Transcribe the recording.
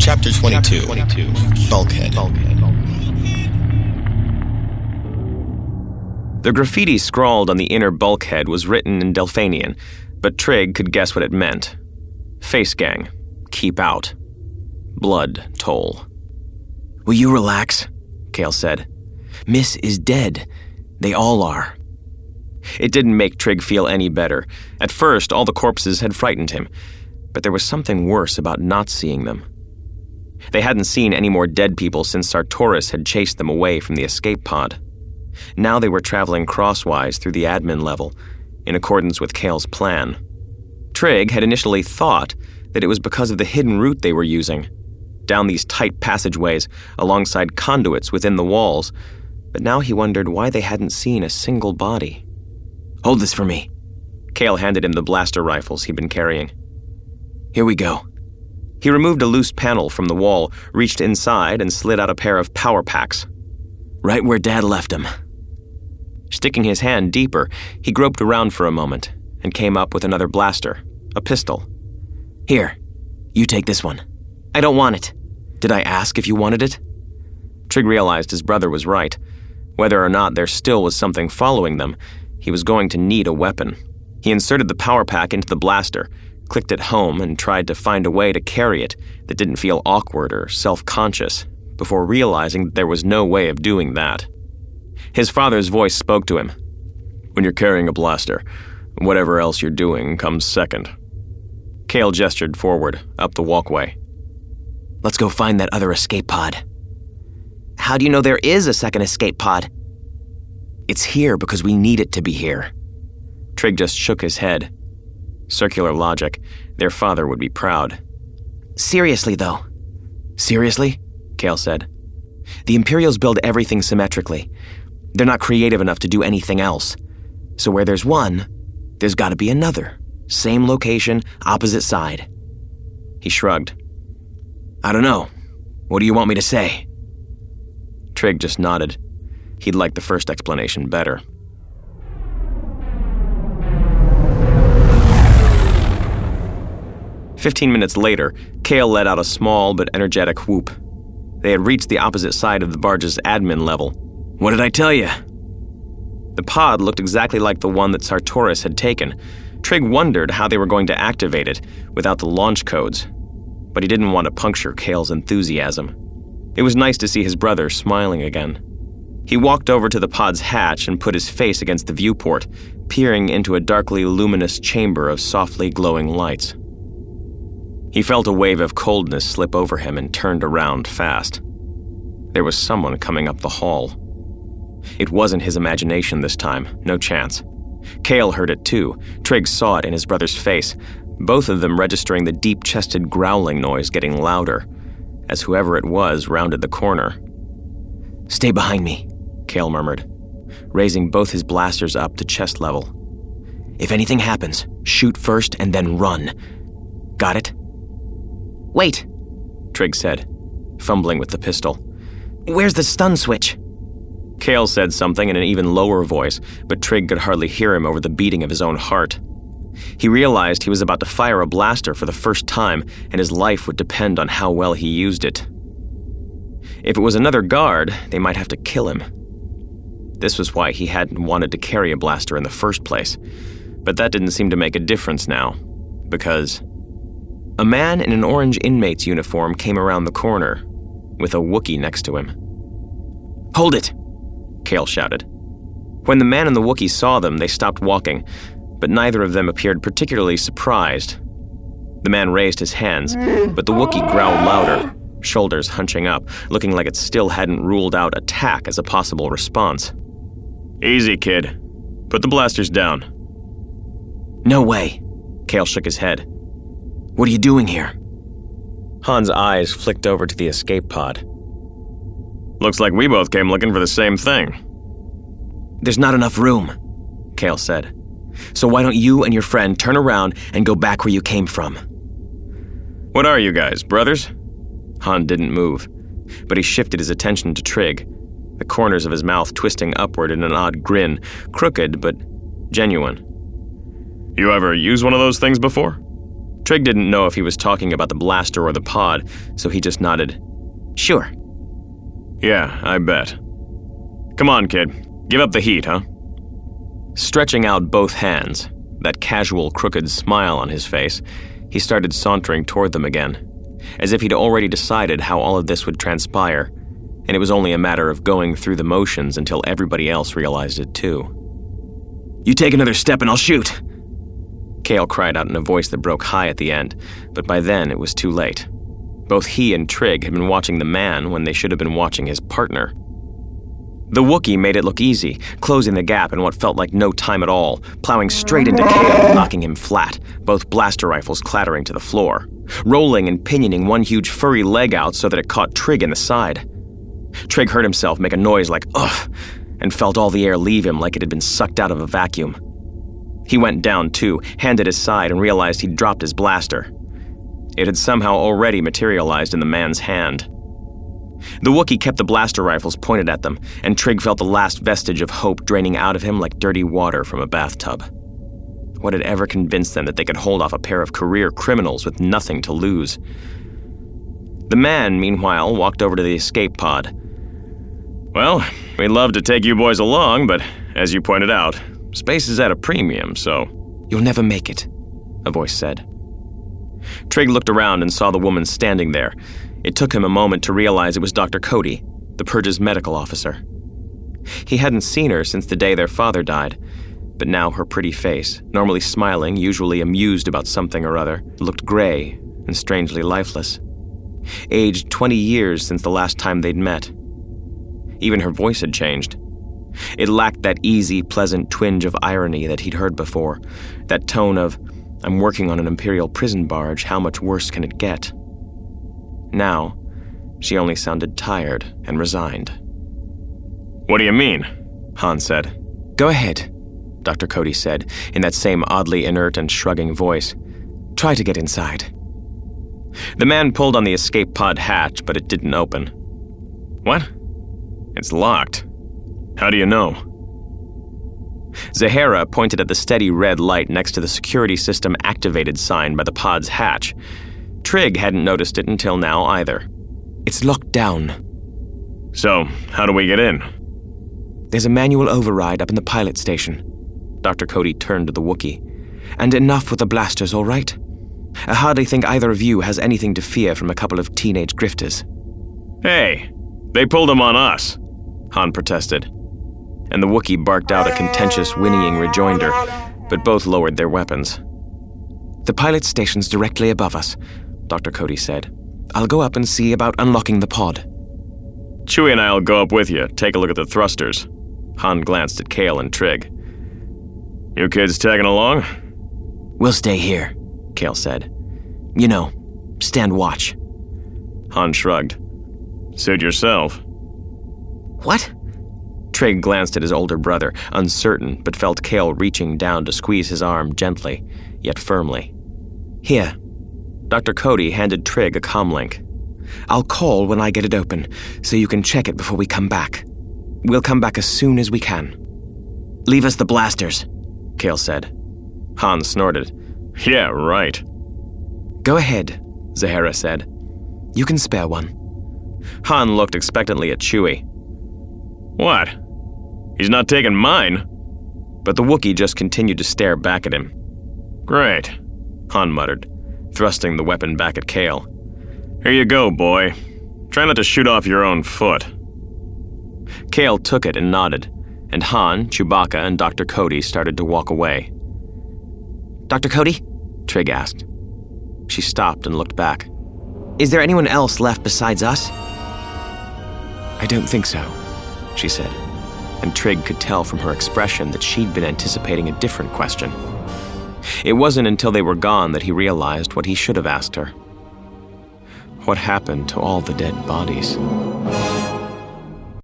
Chapter 22. Bulkhead. The graffiti scrawled on the inner bulkhead was written in Delphanian, but Trig could guess what it meant. Face gang. Keep out. Blood toll. "Will you relax?" Cale said. "Miss is dead. They all are." It didn't make Trig feel any better. At first, all the corpses had frightened him, but there was something worse about not seeing them. They hadn't seen any more dead people since Sartoris had chased them away from the escape pod. Now they were traveling crosswise through the admin level, in accordance with Cale's plan. Trig had initially thought that it was because of the hidden route they were using, down these tight passageways alongside conduits within the walls, but now he wondered why they hadn't seen a single body. "Hold this for me." Cale handed him the blaster rifles he'd been carrying. "Here we go." He removed a loose panel from the wall, reached inside, and slid out a pair of power packs. "Right where Dad left them." Sticking his hand deeper, he groped around for a moment and came up with another blaster, a pistol. "Here, you take this one." "I don't want it." "Did I ask if you wanted it?" Trig realized his brother was right. Whether or not there still was something following them, he was going to need a weapon. He inserted the power pack into the blaster, clicked it home, and tried to find a way to carry it that didn't feel awkward or self-conscious, before realizing that there was no way of doing that. His father's voice spoke to him. "When you're carrying a blaster, whatever else you're doing comes second." Cale gestured forward, up the walkway. "Let's go find that other escape pod." "How do you know there is a second escape pod?" "It's here because we need it to be here." Trig just shook his head. Circular logic. Their father would be proud. "Seriously, though." "Seriously?" Cale said. "The Imperials build everything symmetrically. They're not creative enough to do anything else. So where there's one, there's got to be another. Same location, opposite side." He shrugged. "I don't know. What do you want me to say?" Trig just nodded. He'd liked the first explanation better. "15 minutes later, Cale let out a small but energetic whoop. They had reached the opposite side of the barge's admin level. "What did I tell you?" The pod looked exactly like the one that Sartoris had taken. Trig wondered how they were going to activate it without the launch codes, but he didn't want to puncture Cale's enthusiasm. It was nice to see his brother smiling again. He walked over to the pod's hatch and put his face against the viewport, peering into a darkly luminous chamber of softly glowing lights. He felt a wave of coldness slip over him and turned around fast. There was someone coming up the hall. It wasn't his imagination this time, no chance. Cale heard it too. Trig saw it in his brother's face, both of them registering the deep-chested growling noise getting louder, as whoever it was rounded the corner. "Stay behind me," Cale murmured, raising both his blasters up to chest level. "If anything happens, shoot first and then run. Got it?" "Wait," Trig said, fumbling with the pistol. "Where's the stun switch?" Cale said something in an even lower voice, but Trig could hardly hear him over the beating of his own heart. He realized he was about to fire a blaster for the first time, and his life would depend on how well he used it. If it was another guard, they might have to kill him. This was why he hadn't wanted to carry a blaster in the first place, but that didn't seem to make a difference now, because a man in an orange inmate's uniform came around the corner, with a Wookiee next to him. "Hold it!" Cale shouted. When the man and the Wookiee saw them, they stopped walking, but neither of them appeared particularly surprised. The man raised his hands, but the Wookiee growled louder, shoulders hunching up, looking like it still hadn't ruled out attack as a possible response. "Easy, kid. Put the blasters down." "No way." Cale shook his head. "What are you doing here?" Han's eyes flicked over to the escape pod. "Looks like we both came looking for the same thing." "There's not enough room," Cale said. "So why don't you and your friend turn around and go back where you came from?" "What are you guys, brothers?" Han didn't move, but he shifted his attention to Trig, the corners of his mouth twisting upward in an odd grin, crooked but genuine. "You ever use one of those things before?" Trigg didn't know if he was talking about the blaster or the pod, so he just nodded. Sure. Yeah, I bet. Come on, kid. Give up the heat, huh? Stretching out both hands, that casual, crooked smile on his face, he started sauntering toward them again, as if he'd already decided how all of this would transpire, and it was only a matter of going through the motions until everybody else realized it too. You take another step and I'll shoot, Cale cried out in a voice that broke high at the end, but by then it was too late. Both he and Trigg had been watching the man when they should have been watching his partner. The Wookiee made it look easy, closing the gap in what felt like no time at all, plowing straight into Cale, knocking him flat, both blaster rifles clattering to the floor, rolling and pinioning one huge furry leg out so that it caught Trigg in the side. Trigg heard himself make a noise like, ugh, and felt all the air leave him like it had been sucked out of a vacuum. He went down too, hand at his side, and realized he'd dropped his blaster. It had somehow already materialized in the man's hand. The Wookiee kept the blaster rifles pointed at them, and Trigg felt the last vestige of hope draining out of him like dirty water from a bathtub. What had ever convinced them that they could hold off a pair of career criminals with nothing to lose? The man, meanwhile, walked over to the escape pod. Well, we'd love to take you boys along, but as you pointed out, space is at a premium, so... You'll never make it, a voice said. Trigg looked around and saw the woman standing there. It took him a moment to realize it was Dr. Cody, the Purge's medical officer. He hadn't seen her since the day their father died, but now her pretty face, normally smiling, usually amused about something or other, looked gray and strangely lifeless. Aged 20 years since the last time they'd met. Even her voice had changed. It lacked that easy, pleasant twinge of irony that he'd heard before, that tone of, I'm working on an Imperial prison barge, how much worse can it get? Now, she only sounded tired and resigned. What do you mean? Han said. Go ahead, Dr. Cody said, in that same oddly inert and shrugging voice. Try to get inside. The man pulled on the escape pod hatch, but it didn't open. What? It's locked. How do you know? Zahara pointed at the steady red light next to the security system activated sign by the pod's hatch. Trigg hadn't noticed it until now either. It's locked down. So, how do we get in? There's a manual override up in the pilot station. Dr. Cody turned to the Wookiee. And enough with the blasters, all right? I hardly think either of you has anything to fear from a couple of teenage grifters. Hey, they pulled them on us, Han protested. And the Wookiee barked out a contentious, whinnying rejoinder, but both lowered their weapons. The pilot station's directly above us, Dr. Cody said. I'll go up and see about unlocking the pod. Chewie and I'll go up with you, take a look at the thrusters. Han glanced at Cale and Trigg. You kids tagging along? We'll stay here, Cale said. You know, stand watch. Han shrugged. Suit yourself. What? Trigg glanced at his older brother, uncertain, but felt Cale reaching down to squeeze his arm gently, yet firmly. Here. Dr. Cody handed Trigg a comlink. I'll call when I get it open, so you can check it before we come back. We'll come back as soon as we can. Leave us the blasters, Cale said. Han snorted. Yeah, right. Go ahead, Zahara said. You can spare one. Han looked expectantly at Chewie. What? He's not taking mine? But the Wookiee just continued to stare back at him. Great, Han muttered, thrusting the weapon back at Cale. Here you go, boy. Try not to shoot off your own foot. Cale took it and nodded, and Han, Chewbacca, and Dr. Cody started to walk away. Dr. Cody? Trigg asked. She stopped and looked back. Is there anyone else left besides us? I don't think so, she said, and Trigg could tell from her expression that she'd been anticipating a different question. It wasn't until they were gone that he realized what he should have asked her. What happened to all the dead bodies?